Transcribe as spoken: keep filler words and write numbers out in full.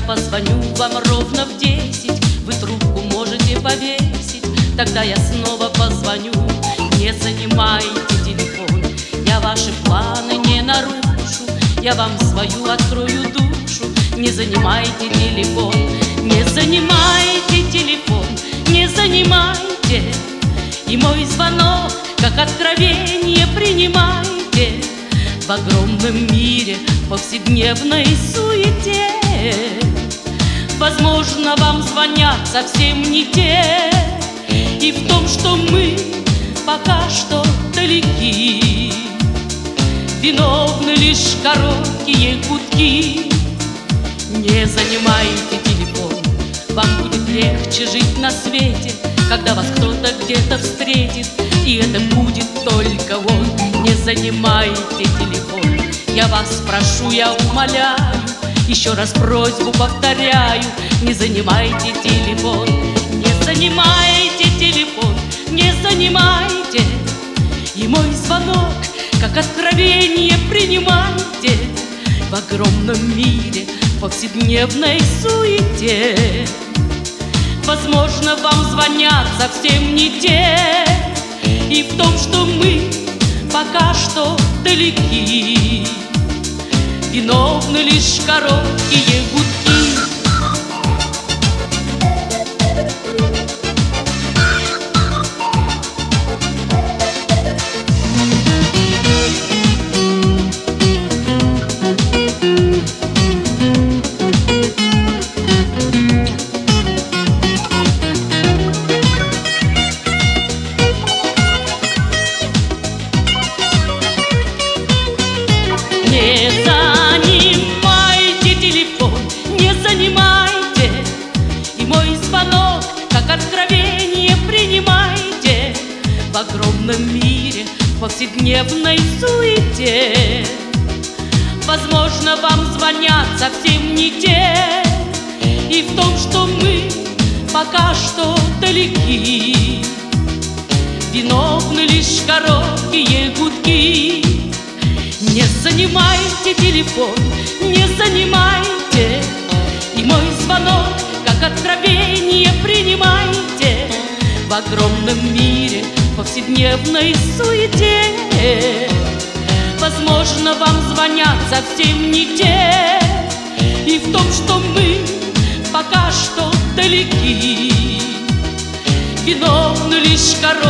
позвоню вам ровно в десять, вы трубку можете повесить. Тогда я снова позвоню, не занимайте телефон. Я ваши планы не нарушу, я вам свою открою душу. Не занимайте телефон, не занимайте телефон, не занимайте. И мой звонок, как откровение, принимайте. В огромном мире повседневной суете возможно, вам звонят совсем не те. И в том, что мы пока что далеки, виновны лишь короткие гудки. Не занимайте телефон, вам будет легче жить на свете, когда вас кто-то где-то встретит, и это будет только он. Не занимайте телефон, я вас прошу, я умоляю, еще раз просьбу повторяю. Не занимайте телефон, не занимайте телефон, не занимайте. И мой звонок, как откровение, принимайте. В огромном мире повседневной суете возможно, вам звонят совсем не те. И в том, что мы пока что далеки, виновны лишь короткие гудки. Не занимайте телефон, не занимайте. И мой звонок, как откровение, принимайте. В огромном мире повседневной суете возможно, вам звонят совсем не те. И в том, что мы пока что далеки, виновны лишь короткие гудки. Не занимайте телефон, не занимайте. И мой звонок, как откровение, принимайте. В огромном мире повседневной суете возможно, вам звонят совсем не те. И в том, что мы пока что далеки, виновны лишь короткие